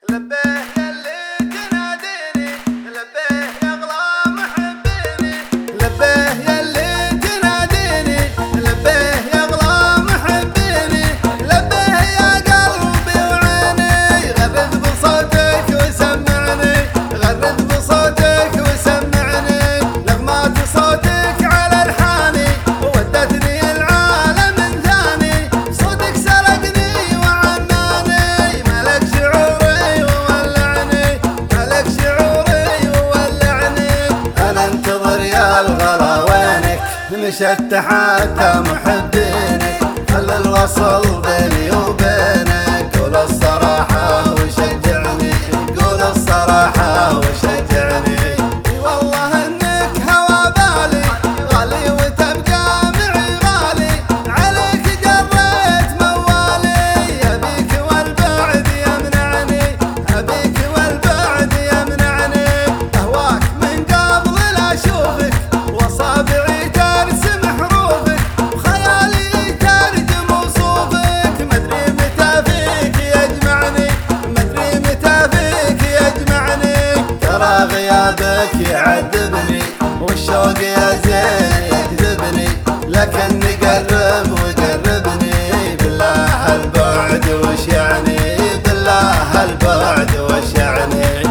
لبيه يلي تناديني، لبيه يا اغلى محبيني، لبيه يلي تناديني، لبيه يا اغلى محبيني، لبيه يا قلبي وعيني، غرد بصوتك وسمعني، غرد بصوتك وسمعني، نغمات صوتك على الحاني ودتني العالم ثاني، صوتك سرقني وعناني، ملك شعوري وولعني، ملك شعوري وولعني. انا انتظر يا الغلا وينك، مشت حتى محبينك، خلي الوصل بيني وبينك، قول الصراحة وشجعني، قول الصراحة وشجعني. والله انك هوى بالي غالي وتبقى معي غالي، عليك جريت موالي، ابيك والبعد يمنعني، ابيك والبعد يمنعني، اهواك من قبل لا اشوفك، واصابعي ترسم حروفك، وخيالي ترجم وصوفك، مدري متى فيك يجمعني، مدري متى فيك يجمعني. ترى غيابك يعذبني، والشوق يا زين يجذبني، لكن قرب وقربني، بالله البعد وش يعني، بالله البعد وش يعني.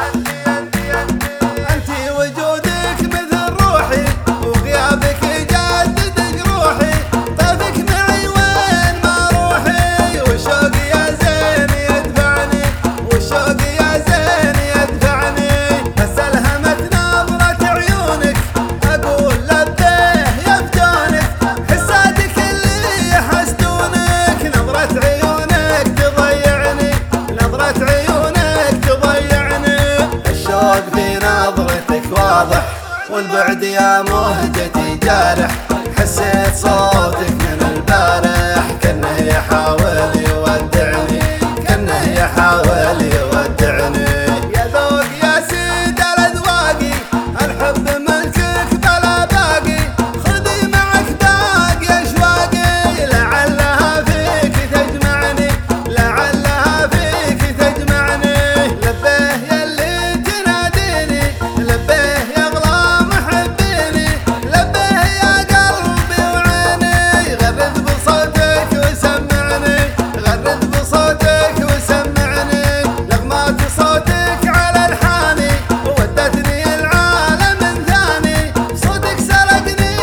انتي وجودك مثل روحي، وغيابك يجدد جروحي، طيفك معي وين ما روحي، والشوق يا زين يدفعني، والشوق يا زين يدفعني. اسلهمت نظرة عيونك، اقول لبيه يفتونك، حسادك اللي يحسدونك، نظرة عيونك تضيعني، نظرة عيونك تضيعني. الشوق في نظرتك واضح، والبعد يا مهجتي جارح، حسيت صوتك من البارح، كأنه يحاول يودعني، كأنه يحاول يودعني. يا ذوق يا سيد الاذواقي، الحب ملكك بلا باقي، خذي معك باقي اشواقي، لعلها فيك تجمعني، لعلها فيك تجمعني. لبيه يلي تناديني، لبيه يا اغلى محبيني، لبيه يا قلبي وعيني، غرد بصوتك وسمعني، غرد بصوتك وسمعني، نغمات صوتك على الحاني ودتني العالم ثاني، صوتك سرقني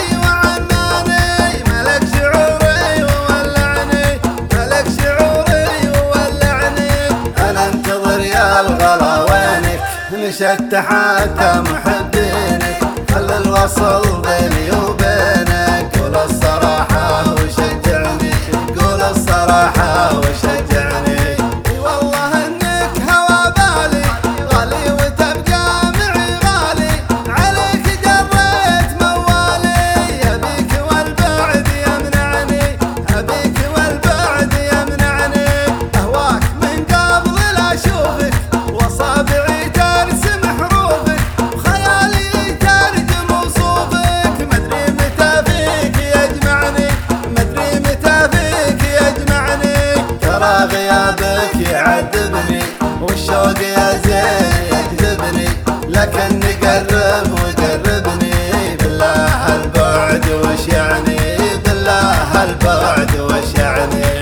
وعناني، ملك شعوري وولعني، ملك شعوري وولعني. انا انتظر يا الغلا وينك، مشت حتى محبينك، خلي الوصل بيني وبينك، قول الصراحة وشجعني، قول الصراحة وشجعني. والله انك هوى بالي غالي وتبقى معي غالي، عليك جريت موالي، ابيك والبعد يمنعني، ابيك والبعد يمنعني، اهواك من قبل لا اشوفك، واصابعي ترسم حروفك، وخيالي ترجم وصوفك، مدري متى فيك يجمعني، مدري متى فيك يجمعني. ترى غيابك يعذبني، والشوق يا زين يجذبني، لكن قرب وقربني، بالله البعد وش يعني، بالله البعد وش يعني.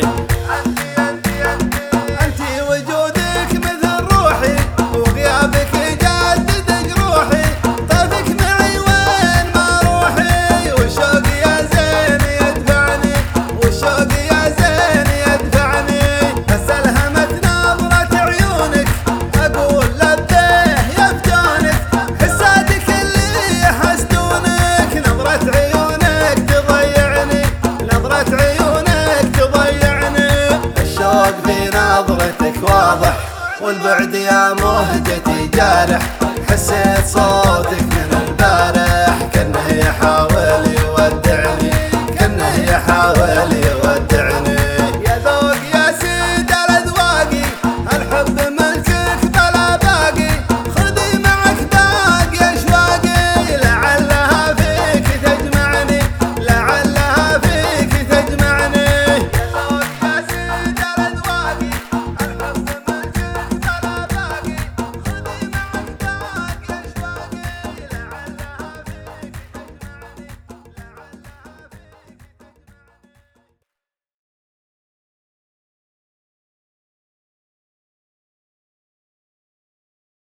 انتي وجودك مثل روحي، وغيابك يجدد جروحي، طيفك معي وين ما روحي، والشوق يا زين يدفعني، والشوق يا زين يدفعني. اسلهمت نظرة عيونك، اقول لبيه يفتونك، حسادك اللي يحسدونك، نظرة عيونك تضيعني، نظرة عيونك تضيعني. الشوق في نظرتك واضح، والبعد يا مهجتي جارح، حسيت صوتك من البارح، كأنه يحاول يودعني، كأنه يحاول